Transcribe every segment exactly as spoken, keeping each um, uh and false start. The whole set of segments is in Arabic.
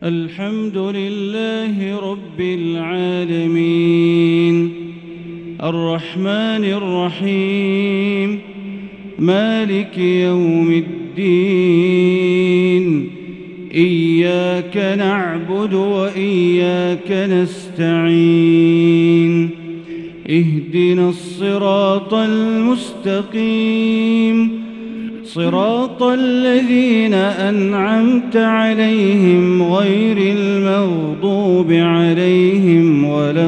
الحمد لله رب العالمين الرحمن الرحيم مالك يوم الدين إياك نعبد وإياك نستعين اهدنا الصراط المستقيم صراط الذين أنعمت عليهم غير المغضوب عليهم ولا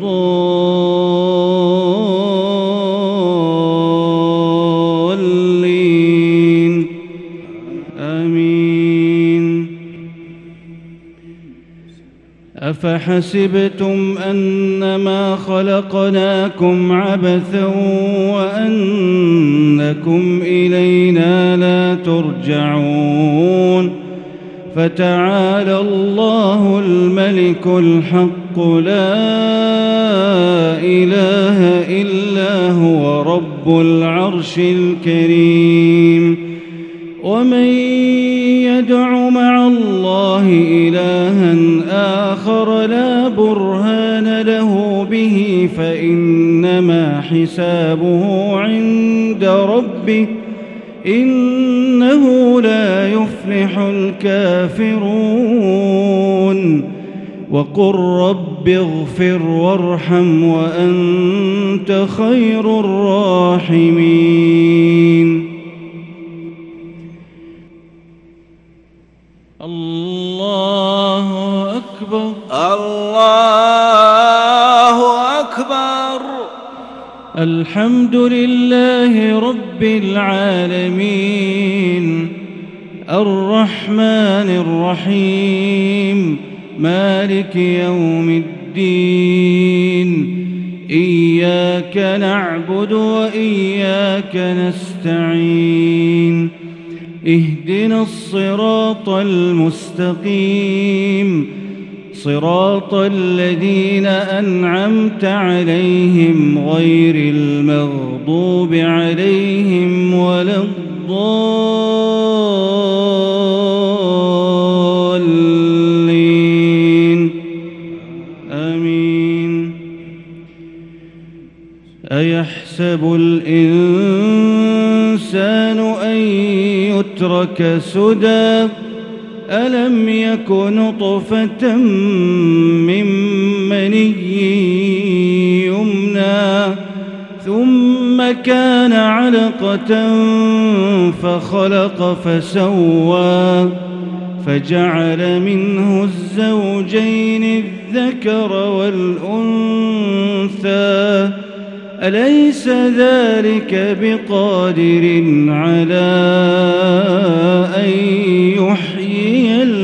الضالين آمين. أفحسبتم أنما خلقناكم عبثا وأنكم إلينا لا ترجعون فتعالى الله الملك الحق لا إله إلا هو رب العرش الكريم. ومن يدع مع الله إلها آخر لا برهان له به فإنما حسابه عند ربه إنه لا يفلح الكافرون. وقل رب اغفر وارحم وأنت خير الراحمين. الله أكبر الله أكبر. الحمد لله رب العالمين الرحمن الرحيم مالك يوم الدين إياك نعبد وإياك نستعين اهدنا الصراط المستقيم صراط الذين أنعمت عليهم غير المغضوب عليهم ولا الضالين آمين. أيحسب الإنسان أن يترك سدى ألم يك نطفة من مني يمنى ثم كان علقة فخلق فسوى فجعل منه الزوجين الذكر والأنثى أليس ذلك بقادر على أن يحيي